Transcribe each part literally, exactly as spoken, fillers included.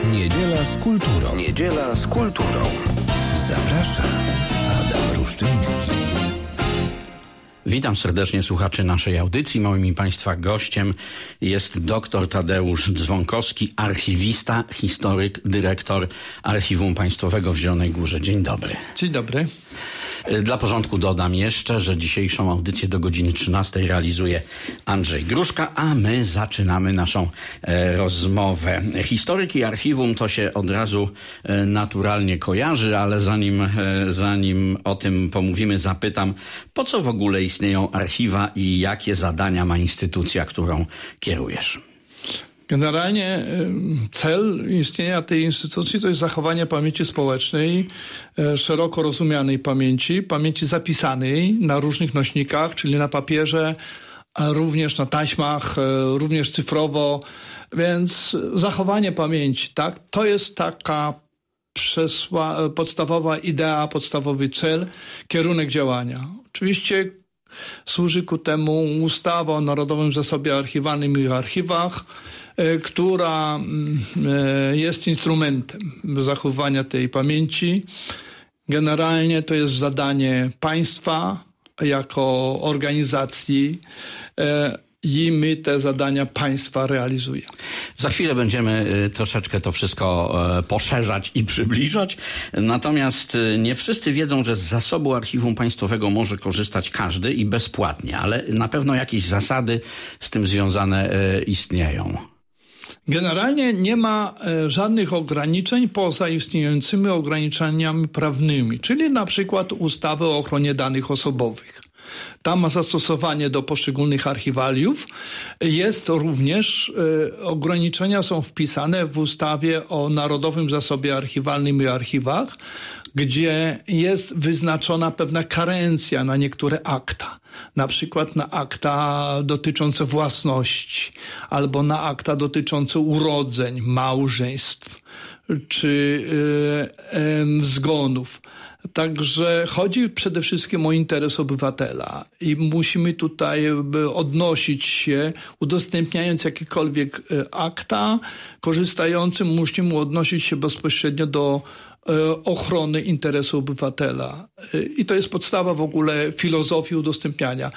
Niedziela z kulturą. Niedziela z kulturą. Zaprasza Adam Ruszczyński. Witam serdecznie słuchaczy naszej audycji. Moim i Państwa gościem jest dr Tadeusz Dzwonkowski, archiwista, historyk, dyrektor Archiwum Państwowego w Zielonej Górze. Dzień dobry. Dzień dobry. Dla porządku dodam jeszcze, że dzisiejszą audycję do godziny trzynastej realizuje Andrzej Gruszka, a my zaczynamy naszą e, rozmowę. Historyk i archiwum to się od razu e, naturalnie kojarzy, ale zanim, e, zanim o tym pomówimy, zapytam, po co w ogóle istnieją archiwa i jakie zadania ma instytucja, którą kierujesz? Generalnie cel istnienia tej instytucji to jest zachowanie pamięci społecznej, szeroko rozumianej pamięci, pamięci zapisanej na różnych nośnikach, czyli na papierze, również na taśmach, również cyfrowo, więc zachowanie pamięci, tak, to jest taka przesła, podstawowa idea, podstawowy cel, kierunek działania. Oczywiście służy ku temu ustawa o Narodowym Zasobie Archiwalnym i Archiwach, która jest instrumentem zachowania tej pamięci. Generalnie to jest zadanie państwa jako organizacji i my te zadania państwa realizujemy. Za chwilę będziemy troszeczkę to wszystko poszerzać i przybliżać. Natomiast nie wszyscy wiedzą, że z zasobu Archiwum Państwowego może korzystać każdy i bezpłatnie, ale na pewno jakieś zasady z tym związane istnieją. Generalnie nie ma żadnych ograniczeń poza istniejącymi ograniczeniami prawnymi, czyli na przykład ustawy o ochronie danych osobowych. Tam ma zastosowanie do poszczególnych archiwaliów. Jest również, e, ograniczenia są wpisane w ustawie o Narodowym Zasobie Archiwalnym i Archiwach, gdzie jest wyznaczona pewna karencja na niektóre akta. Na przykład na akta dotyczące własności, albo na akta dotyczące urodzeń, małżeństw, czy e, e, zgonów. Także chodzi przede wszystkim o interes obywatela i musimy tutaj odnosić się, udostępniając jakiekolwiek akta, korzystającym musimy odnosić się bezpośrednio do ochrony interesu obywatela. I to jest podstawa w ogóle filozofii udostępniania.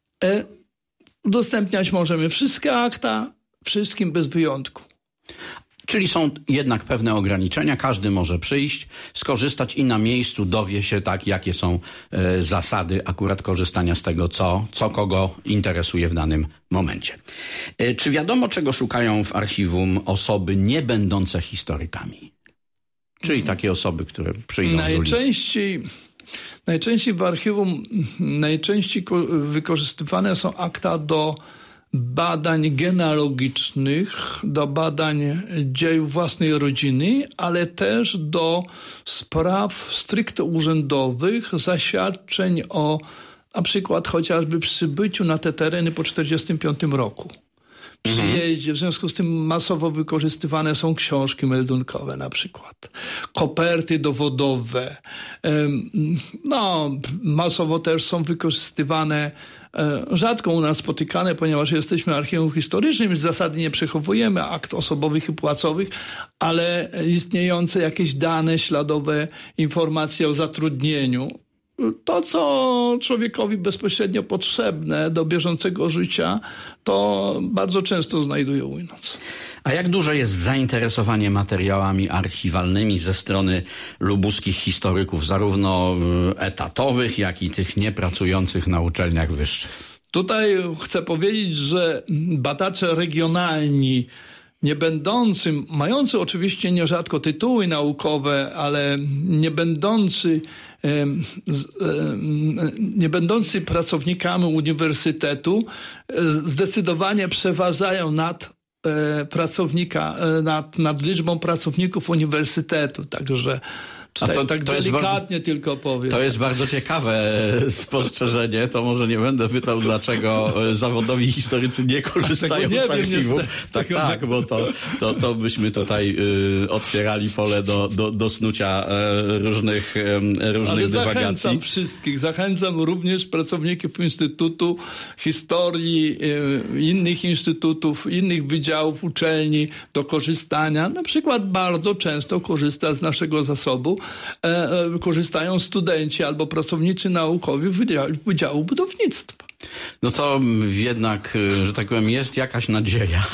Udostępniać możemy wszystkie akta, wszystkim bez wyjątku. Czyli są jednak pewne ograniczenia, każdy może przyjść, skorzystać i na miejscu dowie się tak, jakie są e, zasady akurat korzystania z tego, co, co kogo interesuje w danym momencie. E, czy wiadomo, czego szukają w archiwum osoby nie będące historykami? Czyli takie osoby, które przyjdą najczęściej, z ulicy. Najczęściej w archiwum najczęściej wykorzystywane są akta do badań genealogicznych, do badań dziejów własnej rodziny, ale też do spraw stricte urzędowych, zaświadczeń o na przykład chociażby przybyciu na te tereny po czterdziestym piątym roku. Przyjeździe, w związku z tym masowo wykorzystywane są książki meldunkowe na przykład, koperty dowodowe. No, masowo też są wykorzystywane, rzadko u nas spotykane, ponieważ jesteśmy archiwum historycznym, z zasady nie przechowujemy akt osobowych i płacowych, ale istniejące jakieś dane śladowe, informacje o zatrudnieniu. To, co człowiekowi bezpośrednio potrzebne do bieżącego życia, to bardzo często znajdują u nas. A jak duże jest zainteresowanie materiałami archiwalnymi ze strony lubuskich historyków, zarówno etatowych, jak i tych niepracujących na uczelniach wyższych? Tutaj chcę powiedzieć, że badacze regionalni, nie będący, mający oczywiście nierzadko tytuły naukowe, ale nie będący, nie będący pracownikami uniwersytetu, zdecydowanie przeważają nad pracownika, nad, nad liczbą pracowników uniwersytetu. Także A to, tak to delikatnie jest tylko powiem. To jest bardzo ciekawe spostrzeżenie. To może nie będę pytał, dlaczego zawodowi historycy nie korzystają nie z archiwum. Wiem, tak, tak, bo to, to, to byśmy tutaj y, otwierali pole do, do, do snucia y, różnych, y, różnych Ale dywagacji. zachęcam wszystkich, zachęcam również pracowników Instytutu Historii, y, innych instytutów, innych wydziałów uczelni do korzystania. Na przykład bardzo często korzysta z naszego zasobu e, e, korzystają studenci albo pracownicy naukowi Wydziału, Wydziału Budownictwa. No to jednak, że tak powiem, jest jakaś nadzieja.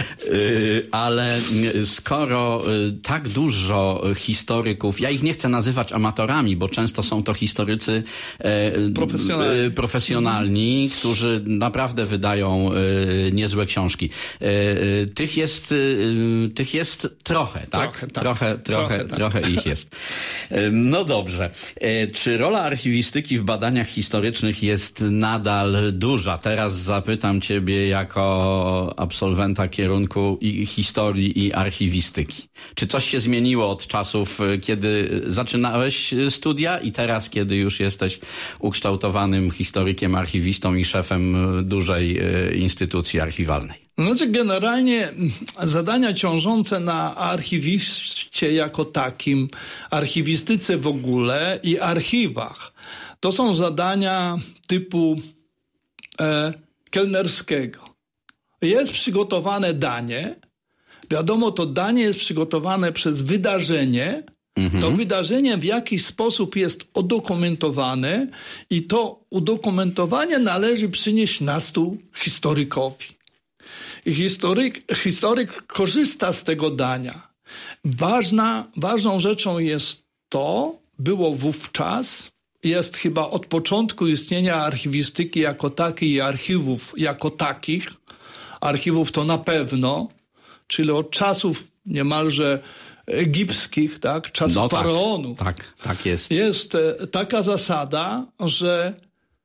Ale skoro tak dużo historyków, ja ich nie chcę nazywać amatorami, bo często są to historycy profesjonalni, profesjonalni którzy naprawdę wydają niezłe książki. Tych jest, tych jest trochę, tak? Trochę, tak. Trochę, trochę, trochę, tak. trochę ich jest. No dobrze. Czy rola archiwistyki w badaniach historycznych jest nadal duża? Teraz zapytam ciebie jako absolwenta kierunku i historii i archiwistyki. Czy coś się zmieniło od czasów, kiedy zaczynałeś studia i teraz, kiedy już jesteś ukształtowanym historykiem, archiwistą i szefem dużej instytucji archiwalnej? Znaczy generalnie zadania ciążące na archiwiście jako takim, archiwistyce w ogóle i archiwach, to są zadania typu e, kelnerskiego. Jest przygotowane danie, wiadomo, to danie jest przygotowane przez wydarzenie, mhm. To wydarzenie w jakiś sposób jest udokumentowane i to udokumentowanie należy przynieść na stół historykowi. I historyk, historyk korzysta z tego dania. Ważna, ważną rzeczą jest to, było wówczas, jest chyba od początku istnienia archiwistyki jako takiej i archiwów jako takich, archiwów to na pewno, czyli od czasów niemalże egipskich, tak, czasów no tak, faraonów. Tak, tak jest. Jest taka zasada, że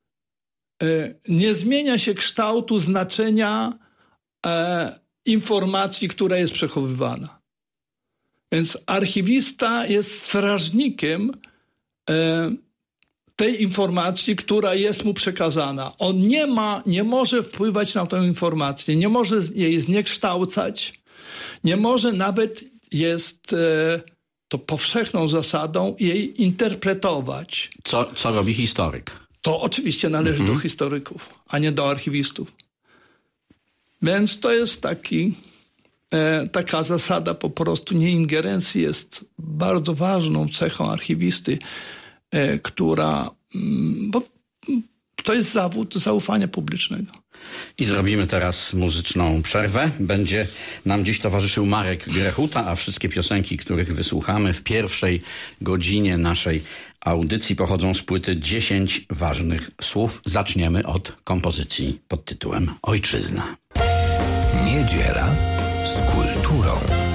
nie zmienia się kształtu znaczenia E, informacji, która jest przechowywana. Więc archiwista jest strażnikiem e, tej informacji, która jest mu przekazana. On nie ma, nie może wpływać na tę informację, nie może jej zniekształcać, nie może nawet, jest e, to powszechną zasadą, jej interpretować. Co, co robi historyk? To oczywiście należy mhm. do historyków, a nie do archiwistów. Więc to jest taki, e, taka zasada po prostu nieingerencji jest bardzo ważną cechą archiwisty, e, która, m, bo to jest zawód zaufania publicznego. I zrobimy teraz muzyczną przerwę. Będzie nam dziś towarzyszył Marek Grechuta, a wszystkie piosenki, których wysłuchamy w pierwszej godzinie naszej audycji pochodzą z płyty dziesięć ważnych słów. Zaczniemy od kompozycji pod tytułem Ojczyzna. Niedziela z kulturą.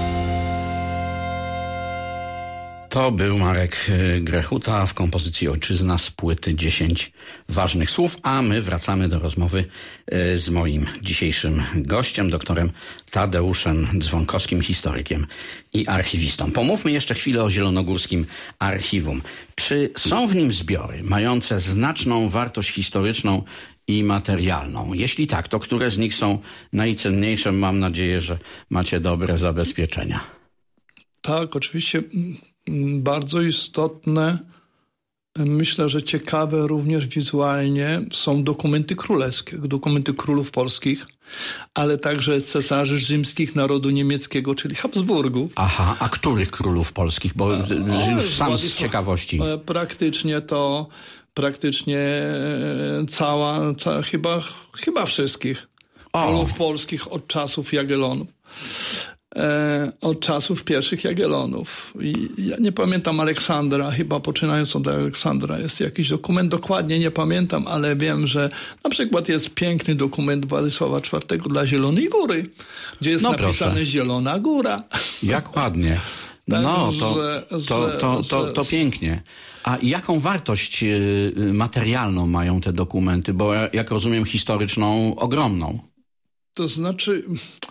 To był Marek Grechuta w kompozycji Ojczyzna z płyty dziesięć ważnych słów, a my wracamy do rozmowy z moim dzisiejszym gościem, doktorem Tadeuszem Dzwonkowskim, historykiem i archiwistą. Pomówmy jeszcze chwilę o Zielonogórskim Archiwum. Czy są w nim zbiory mające znaczną wartość historyczną i materialną? Jeśli tak, to które z nich są najcenniejsze? Mam nadzieję, że macie dobre zabezpieczenia. Tak, oczywiście bardzo istotne, myślę, że ciekawe również wizualnie są dokumenty królewskie, dokumenty królów polskich, ale także cesarzy rzymskich narodu niemieckiego, czyli Habsburgów. Aha, a których królów polskich? Bo o, już sam z ciekawości. Praktycznie to, praktycznie cała, cała chyba, chyba wszystkich o. królów polskich od czasów Jagiellonów. E, od czasów pierwszych Jagiellonów. I ja nie pamiętam Aleksandra, chyba poczynając od Aleksandra jest jakiś dokument, dokładnie nie pamiętam, ale wiem, że na przykład jest piękny dokument Władysława czwartego dla Zielonej Góry, gdzie jest no napisane proszę. Zielona Góra. Jak ładnie. Tak, no, to, że, to, to, to, to, to pięknie. A jaką wartość materialną mają te dokumenty? Bo jak rozumiem historyczną, ogromną. To znaczy...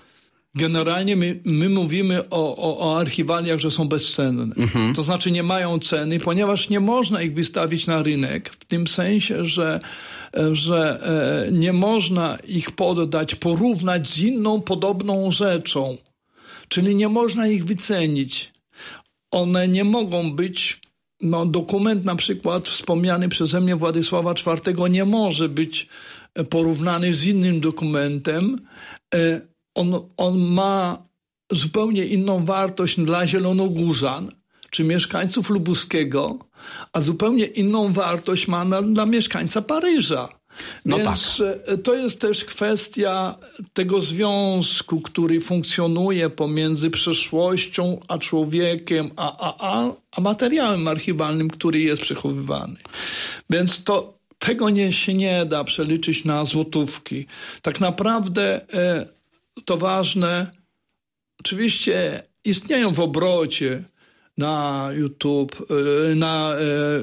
Generalnie my, my mówimy o, o, o archiwaliach, że są bezcenne. Mhm. To znaczy nie mają ceny, ponieważ nie można ich wystawić na rynek. W tym sensie, że, że e, nie można ich poddać, porównać z inną podobną rzeczą. Czyli nie można ich wycenić. One nie mogą być... No, dokument na przykład wspomniany przeze mnie Władysława czwartego nie może być porównany z innym dokumentem. On, on ma zupełnie inną wartość dla zielonogórzan, czy mieszkańców Lubuskiego, a zupełnie inną wartość ma na, dla mieszkańca Paryża. No Więc tak. To jest też kwestia tego związku, który funkcjonuje pomiędzy przeszłością a człowiekiem, a, a, a, a materiałem archiwalnym, który jest przechowywany. Więc to, tego nie, się nie da przeliczyć na złotówki. Tak naprawdę e, to ważne, oczywiście istnieją w obrocie na YouTube, na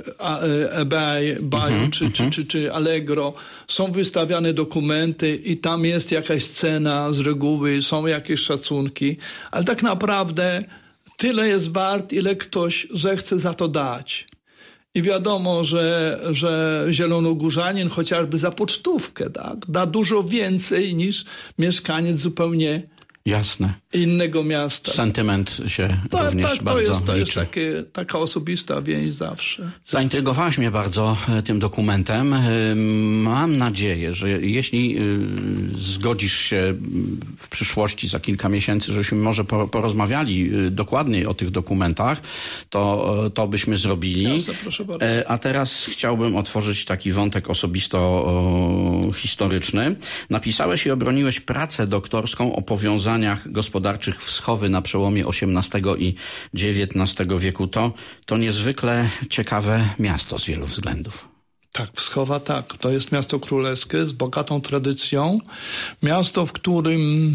eBay, mm-hmm, czy, mm-hmm. czy, czy, czy Allegro są wystawiane dokumenty i tam jest jakaś cena z reguły, są jakieś szacunki, ale tak naprawdę tyle jest wart, ile ktoś zechce za to dać. I wiadomo, że, że zielonogórzanin chociażby za pocztówkę tak, da dużo więcej niż mieszkaniec zupełnie Jasne. innego miasta. Sentyment się tak, również tak, to bardzo jest, to liczy. jest takie, taka osobista więź zawsze. Zaintrygowałaś mnie bardzo tym dokumentem. Mam nadzieję, że jeśli zgodzisz się w przyszłości za kilka miesięcy, żebyśmy może porozmawiali dokładniej o tych dokumentach, to, to byśmy zrobili. Jasne, proszę bardzo. A teraz chciałbym otworzyć taki wątek osobisto-historyczny. Napisałeś i obroniłeś pracę doktorską o powiązaniach gospodarczych Wschowy na przełomie osiemnastego i dziewiętnastego wieku. To, to niezwykle ciekawe miasto z wielu względów. Tak, Wschowa tak. To jest miasto królewskie z bogatą tradycją. Miasto, w którym,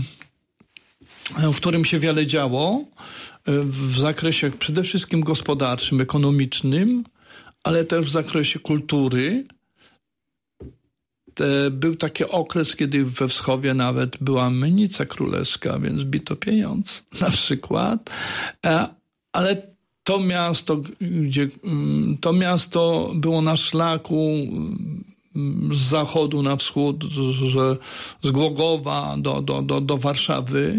w którym się wiele działo w zakresie przede wszystkim gospodarczym, ekonomicznym, ale też w zakresie kultury. Był taki okres, kiedy we Wschowie nawet była mennica królewska, więc bito pieniądz na przykład. Ale to miasto, gdzie, to miasto było na szlaku z zachodu na wschód, z, z Głogowa do, do, do, do Warszawy.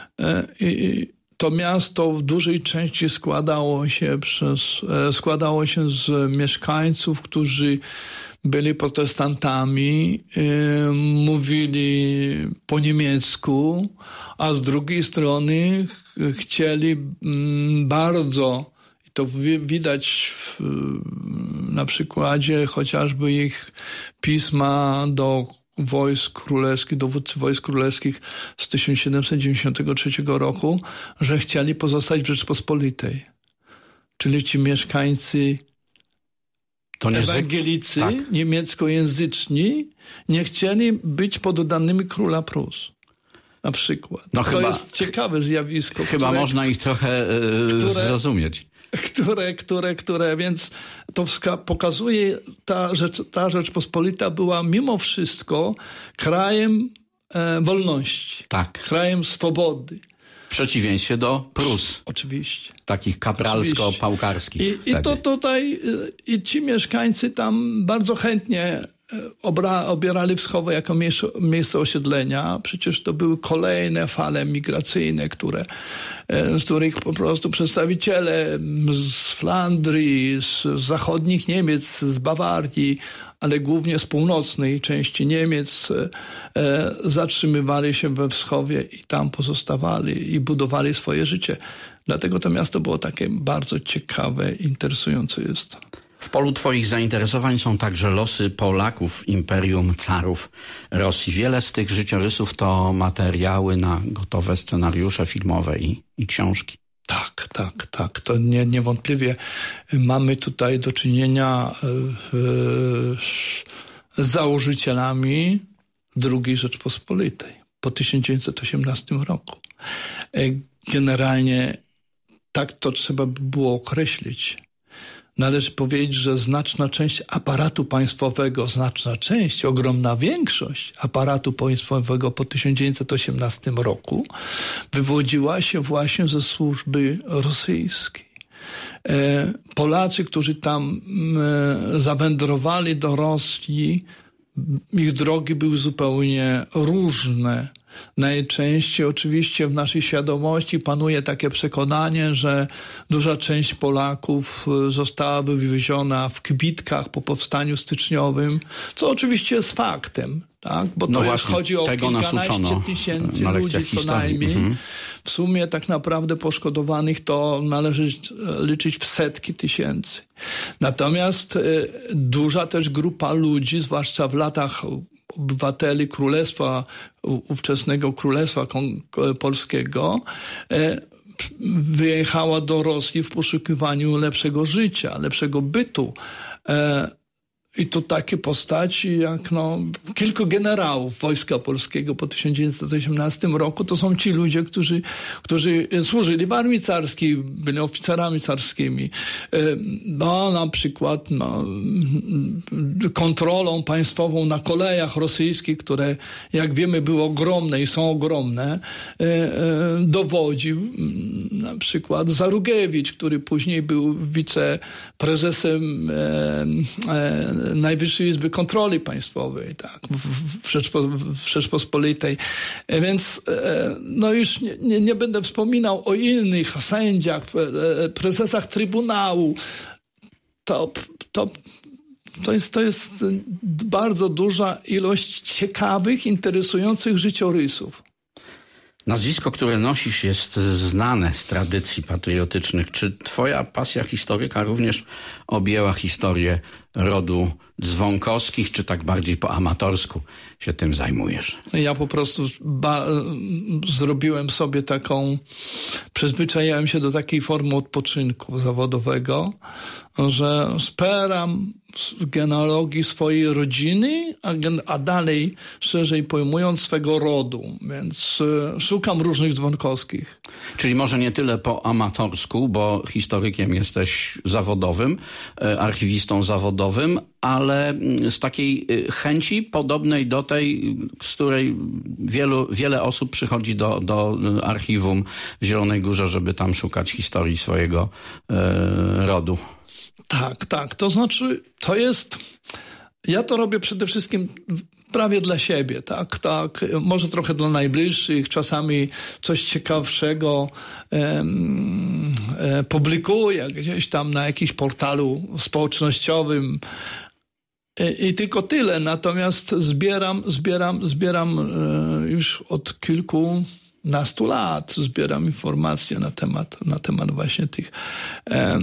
I to miasto w dużej części składało się, przez, składało się z mieszkańców, którzy byli protestantami, y, mówili po niemiecku, a z drugiej strony ch- chcieli mm, bardzo, i to wi- widać w, na przykładzie chociażby ich pisma do wojsk królewskich, dowódcy wojsk królewskich z tysiąc siedemset dziewięćdziesiątego trzeciego roku, że chcieli pozostać w Rzeczpospolitej. Czyli ci mieszkańcy To ewangelicy, tak. niemieckojęzyczni, nie chcieli być poddanymi króla Prus. Na przykład. No to chyba, jest ciekawe zjawisko. Chyba które, można ich trochę yy, które, zrozumieć. Które, które, które, więc to wska- pokazuje, ta, rzecz, ta Rzeczpospolita była mimo wszystko krajem e, wolności. Tak. Krajem swobody. W przeciwieństwie do Prus. Oczywiście. Takich kapralsko-pałkarskich. I, i to tutaj, i ci mieszkańcy tam bardzo chętnie obra, obierali Wschowę jako miejsce, miejsce osiedlenia. Przecież to były kolejne fale migracyjne, które, z których po prostu przedstawiciele z Flandrii, z zachodnich Niemiec, z Bawarii, ale głównie z północnej części Niemiec e, zatrzymywali się we Wschowie i tam pozostawali i budowali swoje życie. Dlatego to miasto było takie bardzo ciekawe, interesujące jest. W polu twoich zainteresowań są także losy Polaków, Imperium Carów Rosji. Wiele z tych życiorysów to materiały na gotowe scenariusze filmowe i, i książki. Tak, tak, tak. To nie, niewątpliwie mamy tutaj do czynienia z założycielami drugiej Rzeczpospolitej po tysiąc dziewięćset osiemnastym roku. Generalnie tak to trzeba by było określić. należy powiedzieć, że znaczna część aparatu państwowego, znaczna część, ogromna większość aparatu państwowego po tysiąc dziewięćset osiemnastym roku wywodziła się właśnie ze służby rosyjskiej. Polacy, którzy tam zawędrowali do Rosji, ich drogi były zupełnie różne. Najczęściej oczywiście w naszej świadomości panuje takie przekonanie, że duża część Polaków została wywieziona w kbitkach po powstaniu styczniowym, co oczywiście jest faktem, tak? Bo to no już właśnie, chodzi o kilkanaście tysięcy ludzi co najmniej. Mhm. W sumie tak naprawdę poszkodowanych to należy liczyć w setki tysięcy. Natomiast y, duża też grupa ludzi, zwłaszcza w latach obywateli Królestwa, ówczesnego Królestwa Polskiego, wyjechała do Rosji w poszukiwaniu lepszego życia, lepszego bytu. I to takie postaci jak no, kilku generałów Wojska Polskiego po tysiąc dziewięćset osiemnastym roku. To są ci ludzie, którzy, którzy służyli w armii carskiej, byli oficerami carskimi. No, na przykład no, kontrolą państwową na kolejach rosyjskich, które jak wiemy były ogromne i są ogromne, dowodził na przykład Zarugiewicz, który później był wiceprezesem Najwyższej Izby Kontroli Państwowej, tak, w, Rzeczpo, w Rzeczpospolitej. Więc no już nie, nie będę wspominał o innych sędziach, prezesach Trybunału. To, to, to, jest, to jest bardzo duża ilość ciekawych, interesujących życiorysów. Nazwisko, które nosisz, jest znane z tradycji patriotycznych. Czy twoja pasja historyka również objęła historię rodu Dzwonkowskich, czy tak bardziej po amatorsku się tym zajmujesz? Ja po prostu ba- zrobiłem sobie taką, przyzwyczaiłem się do takiej formy odpoczynku zawodowego, że speram z genealogii swojej rodziny, a, gen- a dalej szerzej pojmując swego rodu, więc y, szukam różnych Dzwonkowskich. Czyli może nie tyle po amatorsku, bo historykiem jesteś zawodowym, y, archiwistą zawodowym, ale z takiej chęci podobnej do tej, z której wielu, wiele osób przychodzi do, do archiwum w Zielonej Górze, żeby tam szukać historii swojego y, rodu. Tak, tak. To znaczy, to jest... Ja to robię przede wszystkim prawie dla siebie, tak, tak. Może trochę dla najbliższych, czasami coś ciekawszego em, e, publikuję gdzieś tam na jakimś portalu społecznościowym i, i tylko tyle. Natomiast zbieram, zbieram, zbieram e, już od kilkunastu lat, zbieram informacje na temat, na temat właśnie tych... E,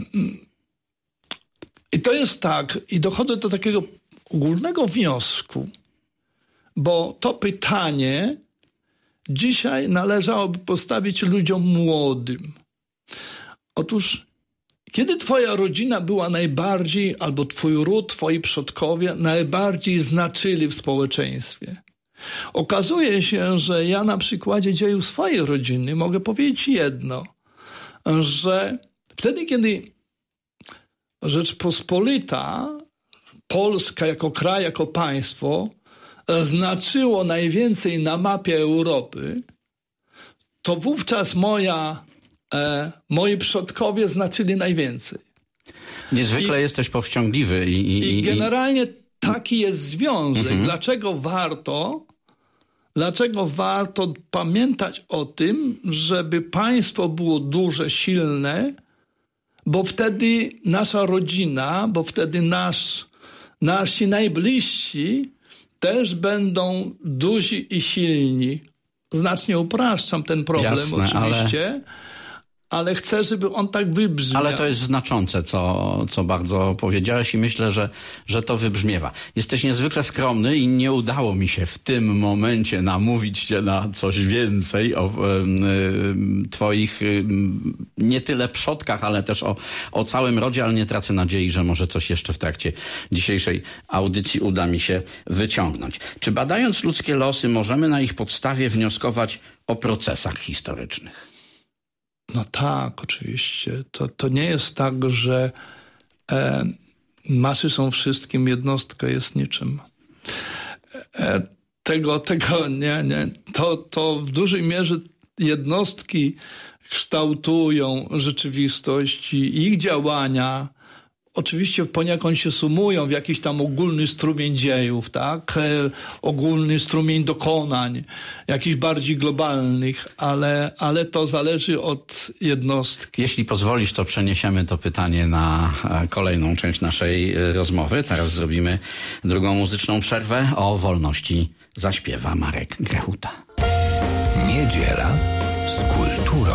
I to jest tak, i dochodzę do takiego ogólnego wniosku, bo to pytanie dzisiaj należałoby postawić ludziom młodym. Otóż, kiedy twoja rodzina była najbardziej, albo twój ród, twoi przodkowie najbardziej znaczyli w społeczeństwie? Okazuje się, że ja na przykładzie dziejów swojej rodziny mogę powiedzieć jedno, że wtedy, kiedy Rzeczpospolita, Polska jako kraj, jako państwo znaczyło najwięcej na mapie Europy, to wówczas moja, e, moi przodkowie znaczyli najwięcej. Niezwykle I, jesteś powściągliwy. I, i, i generalnie i... taki jest związek. Mhm. Dlaczego warto, dlaczego warto pamiętać o tym, żeby państwo było duże, silne, bo wtedy nasza rodzina, bo wtedy nasz, nasi najbliżsi też będą duzi i silni. Znacznie upraszczam ten problem. Jasne, oczywiście, ale... ale chcę, żeby on tak wybrzmiał. Ale to jest znaczące, co, co bardzo powiedziałeś i myślę, że, że to wybrzmiewa. Jesteś niezwykle skromny i nie udało mi się w tym momencie namówić cię na coś więcej o y, y, twoich y, nie tyle przodkach, ale też o, o całym rodzie, ale nie tracę nadziei, że może coś jeszcze w trakcie dzisiejszej audycji uda mi się wyciągnąć. Czy badając ludzkie losy możemy na ich podstawie wnioskować o procesach historycznych? No tak, oczywiście. To, to nie jest tak, że E, masy są wszystkim, jednostka jest niczym. E, tego, tego nie, nie. To, to w dużej mierze jednostki kształtują rzeczywistość i ich działania oczywiście poniekąd się sumują w jakiś tam ogólny strumień dziejów, tak? E, ogólny strumień dokonań, jakichś bardziej globalnych, ale, ale to zależy od jednostki. Jeśli pozwolisz, to przeniesiemy to pytanie na kolejną część naszej rozmowy. Teraz zrobimy drugą muzyczną przerwę. O wolności zaśpiewa Marek Grechuta. Niedziela z kulturą.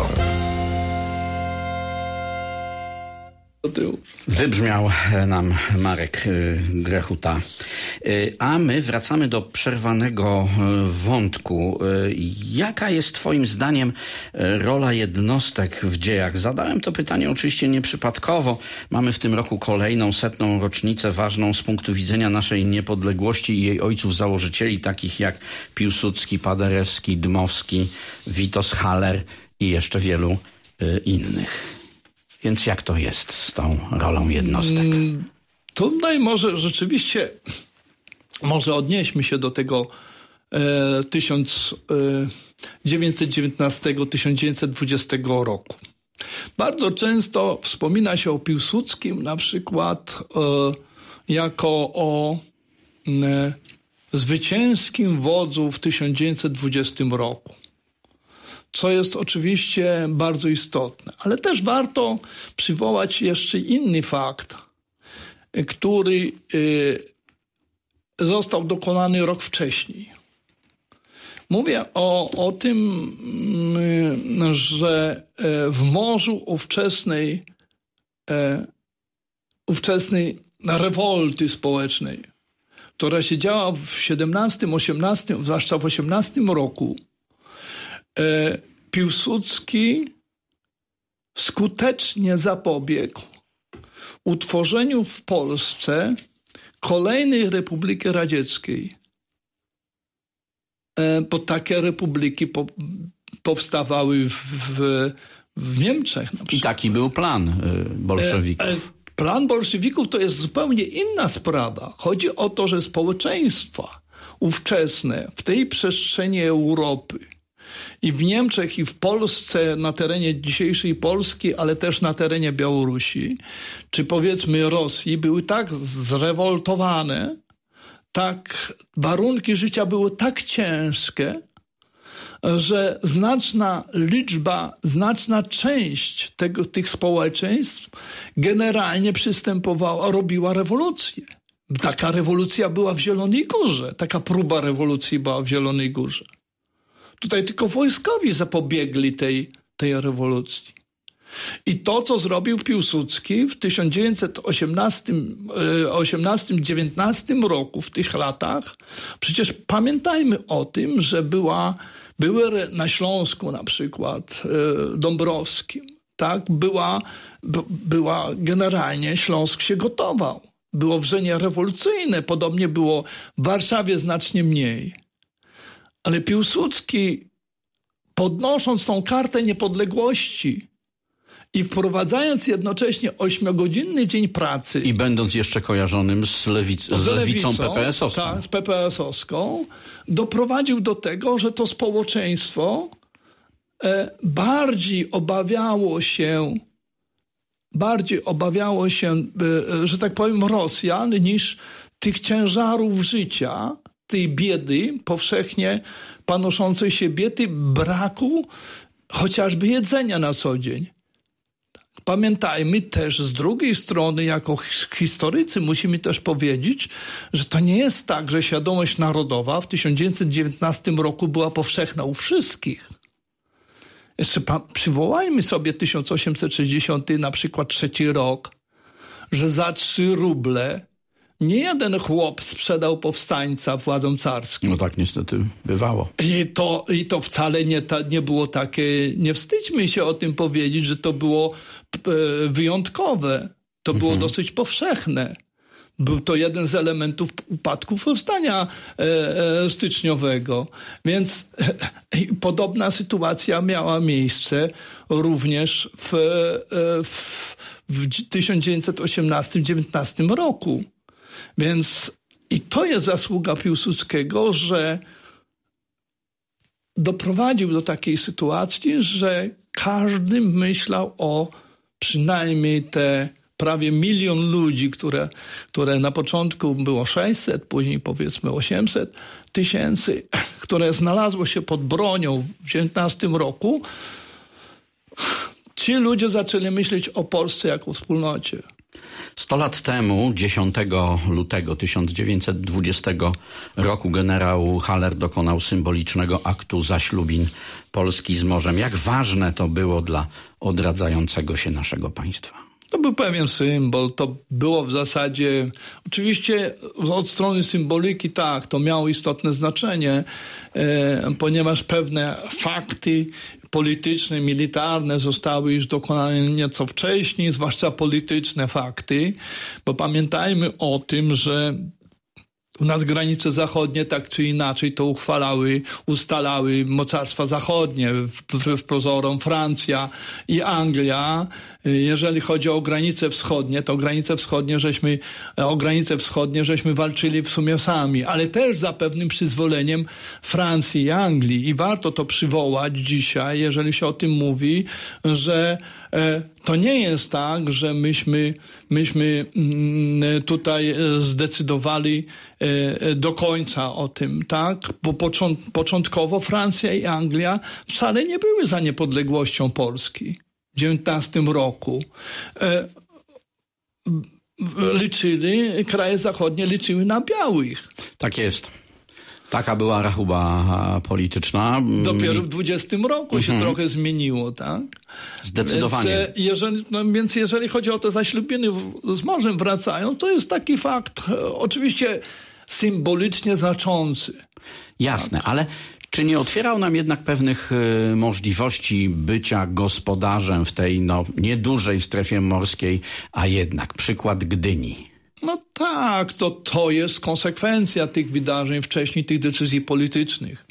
Wybrzmiał nam Marek Grechuta. A my wracamy do przerwanego wątku. Jaka jest twoim zdaniem rola jednostek w dziejach? Zadałem to pytanie oczywiście nieprzypadkowo. Mamy w tym roku kolejną setną rocznicę ważną z punktu widzenia naszej niepodległości i jej ojców założycieli, takich jak Piłsudski, Paderewski, Dmowski, Witos Haller i jeszcze wielu innych. Więc jak to jest z tą rolą jednostek? Tutaj może rzeczywiście, może odnieśmy się do tego e, tysiąc dziewięćset dziewiętnastego do tysiąc dziewięćset dwudziestego roku. Bardzo często wspomina się o Piłsudskim na przykład e, jako o e, zwycięskim wodzu w tysiąc dziewięćset dwudziestym roku. Co jest oczywiście bardzo istotne. Ale też warto przywołać jeszcze inny fakt, który został dokonany rok wcześniej. Mówię o, o tym, że w morzu ówczesnej, ówczesnej rewolty społecznej, która się działa w siedemnastym, osiemnastym, zwłaszcza w osiemnastym roku, Piłsudski skutecznie zapobiegł utworzeniu w Polsce kolejnej Republiki Radzieckiej. Bo takie republiki po, powstawały w, w, w Niemczech. Na przykład. I taki był plan bolszewików. Plan bolszewików to jest zupełnie inna sprawa. Chodzi o to, że społeczeństwa ówczesne w tej przestrzeni Europy i w Niemczech, i w Polsce, na terenie dzisiejszej Polski, ale też na terenie Białorusi, czy powiedzmy Rosji, były tak zrewoltowane, tak warunki życia były tak ciężkie, że znaczna liczba, znaczna część tego, tych społeczeństw generalnie przystępowała, robiła rewolucję. Taka rewolucja była w Zielonej Górze, taka próba rewolucji była w Zielonej Górze. Tutaj tylko wojskowi zapobiegli tej, tej rewolucji. I to, co zrobił Piłsudski w tysiąc dziewięćset osiemnastym dziewiętnastym roku, w tych latach, przecież pamiętajmy o tym, że była, były na Śląsku na przykład Dąbrowskim, tak? Była, była generalnie Śląsk się gotował. Było wrzenie rewolucyjne, podobnie było w Warszawie znacznie mniej. Ale Piłsudski, podnosząc tą kartę niepodległości i wprowadzając jednocześnie ośmiogodzinny dzień pracy... I będąc jeszcze kojarzonym z, lewic, z, z lewicą, lewicą P P S-owską. Tak, z P P S-owską, doprowadził do tego, że to społeczeństwo e, bardziej obawiało się, bardziej obawiało się, e, że tak powiem, Rosjan niż tych ciężarów życia, tej biedy, powszechnie panoszącej się biedy, braku chociażby jedzenia na co dzień. Pamiętajmy też z drugiej strony, jako historycy musimy też powiedzieć, że to nie jest tak, że świadomość narodowa w tysiąc dziewięćset dziewiętnastym roku była powszechna u wszystkich. Jeszcze przywołajmy sobie tysiąc osiemset sześćdziesiąty na przykład trzeci rok, że za trzy ruble nie jeden chłop sprzedał powstańca władzom carskim. No tak niestety bywało. I to, i to wcale nie, ta, nie było takie, nie wstydźmy się o tym powiedzieć, że to było e, wyjątkowe. To mhm. było dosyć powszechne. Był to jeden z elementów upadku powstania e, e, styczniowego. Więc e, podobna sytuacja miała miejsce również w, e, w, w tysiąc dziewięćset osiemnastym dziewiętnastym roku. Więc i to jest zasługa Piłsudskiego, że doprowadził do takiej sytuacji, że każdy myślał o przynajmniej te prawie milion ludzi, które, które na początku było sześćset, później powiedzmy osiemset tysięcy, które znalazło się pod bronią w dziewiętnastym roku. Ci ludzie zaczęli myśleć o Polsce jako wspólnocie. Sto lat temu, dziesiątego lutego tysiąc dziewięćset dwudziestego roku, generał Haller dokonał symbolicznego aktu zaślubin Polski z morzem. Jak ważne to było dla odradzającego się naszego państwa? To był pewien symbol, to było w zasadzie, oczywiście od strony symboliki tak, to miało istotne znaczenie, e, ponieważ pewne fakty polityczne, militarne zostały już dokonane nieco wcześniej, zwłaszcza polityczne fakty, bo pamiętajmy o tym, że u nas granice zachodnie tak czy inaczej to uchwalały, ustalały mocarstwa zachodnie, wbrew pozorom Francja i Anglia. Jeżeli chodzi o granice wschodnie, to granice wschodnie żeśmy, o granice wschodnie żeśmy walczyli w sumie sami, ale też za pewnym przyzwoleniem Francji i Anglii. I warto to przywołać dzisiaj, jeżeli się o tym mówi, że to nie jest tak, że myśmy, myśmy tutaj zdecydowali do końca o tym, tak? Bo początkowo Francja i Anglia wcale nie były za niepodległością Polski w dziewiętnastym roku. Liczyli, kraje zachodnie liczyły na białych. Tak jest. Taka była rachuba polityczna. Dopiero w dwudziestym roku mhm. się trochę zmieniło, tak? Zdecydowanie. Więc jeżeli, no, więc jeżeli chodzi o te zaślubiny z morzem wracają, to jest taki fakt oczywiście symbolicznie znaczący. Jasne, tak. Ale czy nie otwierał nam jednak pewnych y, możliwości bycia gospodarzem w tej no, niedużej strefie morskiej, a jednak przykład Gdyni? No tak, to, to jest konsekwencja tych wydarzeń wcześniej, tych decyzji politycznych.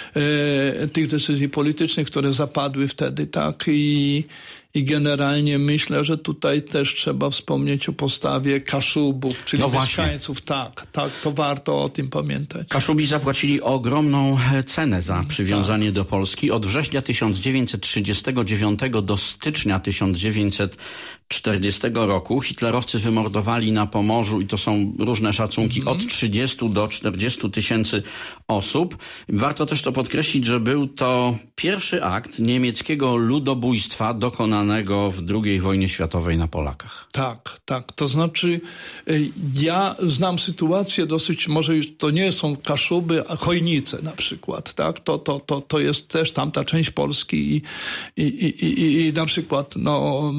E, tych decyzji politycznych, które zapadły wtedy, tak, i, i generalnie myślę, że tutaj też trzeba wspomnieć o postawie Kaszubów, czyli no mieszkańców, tak, tak, to warto o tym pamiętać. Kaszubi zapłacili ogromną cenę za przywiązanie tak. do Polski. Od września tysiąc dziewięćset trzydziestego dziewiątego do stycznia tysiąc dziewięćset czterdziestego roku hitlerowcy wymordowali na Pomorzu, i to są różne szacunki, mm. od trzydziestu do czterdziestu tysięcy osób. Warto też to podkreślić, że był to pierwszy akt niemieckiego ludobójstwa dokonanego w drugiej wojnie światowej na Polakach. Tak, tak. To znaczy ja znam sytuację dosyć, może już to nie są Kaszuby, a Chojnice na przykład, tak? To, to, to, to jest też tamta część Polski i, i, i, i, i na przykład no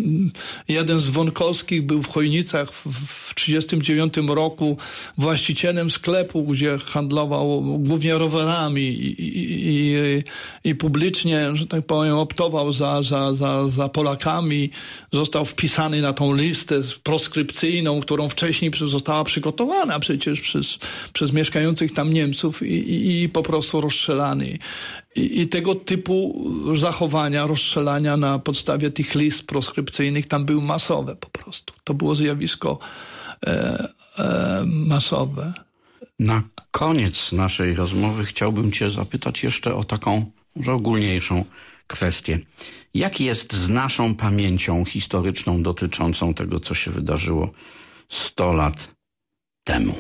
jeden z Wonkowskich był w Chojnicach w tysiąc dziewięćset trzydziestym dziewiątym roku właścicielem sklepu, gdzie handlował głównie rowerami i, i, i, i publicznie, że tak powiem, optował za, za, za, za Polakami. Został wpisany na tą listę proskrypcyjną, którą wcześniej została przygotowana przecież przez, przez mieszkających tam Niemców i, i, i po prostu rozstrzelany. I, I tego typu zachowania, rozstrzelania na podstawie tych list proskrypcyjnych tam były masowe po prostu. To było zjawisko e, e, masowe. Na koniec naszej rozmowy chciałbym cię zapytać jeszcze o taką może ogólniejszą kwestię. Jak jest z naszą pamięcią historyczną dotyczącą tego, co się wydarzyło sto lat temu?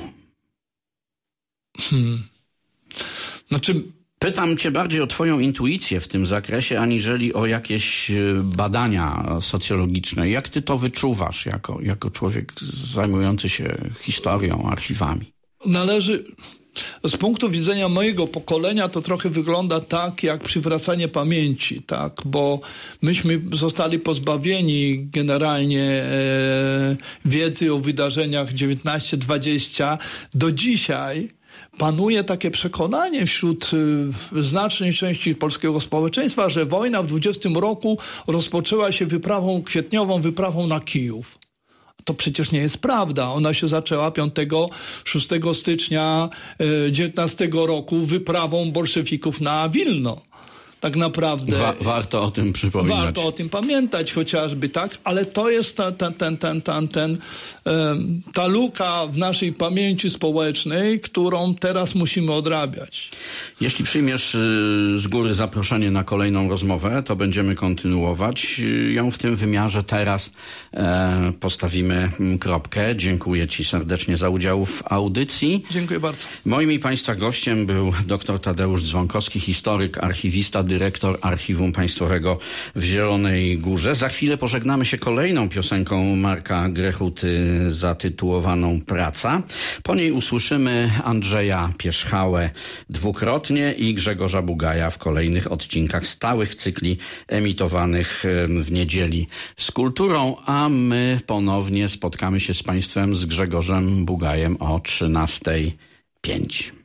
Hmm. Znaczy... Pytam cię bardziej o twoją intuicję w tym zakresie, aniżeli o jakieś badania socjologiczne. Jak ty to wyczuwasz jako, jako człowiek zajmujący się historią, archiwami? Należy... Z punktu widzenia mojego pokolenia to trochę wygląda tak, jak przywracanie pamięci, tak, bo myśmy zostali pozbawieni generalnie e, wiedzy o wydarzeniach dziewiętnaście dwadzieścia. Do dzisiaj panuje takie przekonanie wśród y, znacznej części polskiego społeczeństwa, że wojna w dwudziestym roku rozpoczęła się wyprawą kwietniową, wyprawą na Kijów. To przecież nie jest prawda. Ona się zaczęła piątego szóstego stycznia dziewiętnastego roku wyprawą bolszewików na Wilno. tak naprawdę... Wa- warto o tym przypominać. Warto o tym pamiętać chociażby, tak? Ale to jest ta, ta, ten, ten, ten, ten, um, ta luka w naszej pamięci społecznej, którą teraz musimy odrabiać. Jeśli przyjmiesz z góry zaproszenie na kolejną rozmowę, to będziemy kontynuować ją w tym wymiarze. Teraz e, postawimy kropkę. Dziękuję Ci serdecznie za udział w audycji. Dziękuję bardzo. Moim i Państwa gościem był dr Tadeusz Dzwonkowski, historyk, archiwista, dyrektor Archiwum Państwowego w Zielonej Górze. Za chwilę pożegnamy się kolejną piosenką Marka Grechuty zatytułowaną Praca. Po niej usłyszymy Andrzeja Pierzchałę dwukrotnie i Grzegorza Bugaja w kolejnych odcinkach stałych cykli emitowanych w niedzieli z kulturą, a my ponownie spotkamy się z Państwem z Grzegorzem Bugajem o trzynastej pięć.